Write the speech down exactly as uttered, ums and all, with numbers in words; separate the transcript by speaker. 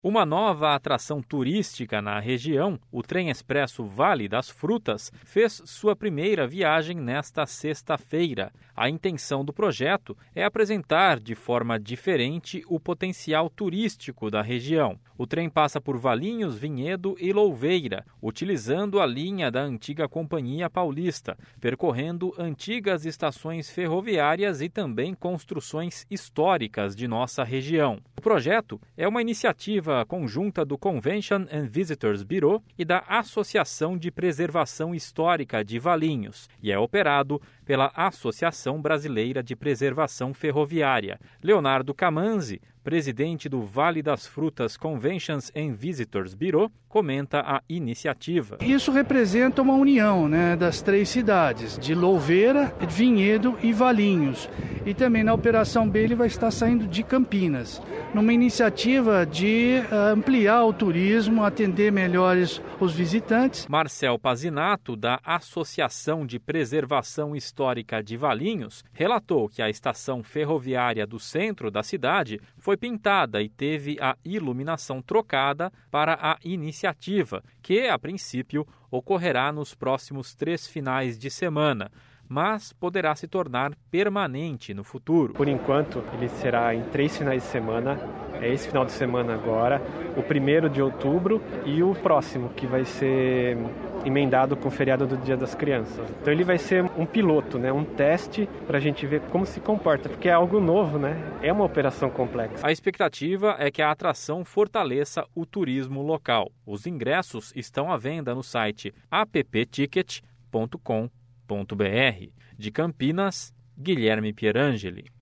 Speaker 1: Uma nova atração turística na região, o Trem Expresso Vale das Frutas, fez sua primeira viagem nesta sexta-feira. A intenção do projeto é apresentar de forma diferente o potencial turístico da região. O trem passa por Valinhos, Vinhedo e Louveira, utilizando a linha da antiga Companhia Paulista, percorrendo antigas estações ferroviárias e também construções históricas de nossa região. O projeto é uma iniciativa conjunta do Convention and Visitors Bureau e da Associação de Preservação Histórica de Valinhos e é operado pela Associação Brasileira de Preservação Ferroviária. Leonardo Camanzi, presidente do Vale das Frutas Conventions and Visitors Bureau, comenta a iniciativa.
Speaker 2: Isso representa uma união, né, das três cidades, de Louveira, Vinhedo e Valinhos. E também na Operação B ele vai estar saindo de Campinas, numa iniciativa de ampliar o turismo, atender melhores os visitantes.
Speaker 1: Marcel Pazinato, da Associação de Preservação Histórica de Valinhos, relatou que a estação ferroviária do centro da cidade foi pintada e teve a iluminação trocada para a iniciativa, que, a princípio, ocorrerá nos próximos três finais de semana, mas poderá se tornar permanente no futuro.
Speaker 3: Por enquanto, ele será em três finais de semana, é esse final de semana agora, o primeiro de outubro e o próximo, que vai ser emendado com o feriado do Dia das Crianças. Então ele vai ser um piloto, né, um teste para a gente ver como se comporta, porque é algo novo, né? É uma operação complexa.
Speaker 1: A expectativa é que a atração fortaleça o turismo local. Os ingressos estão à venda no site app ticket ponto com ponto br. De Campinas, Guilherme Pierangeli.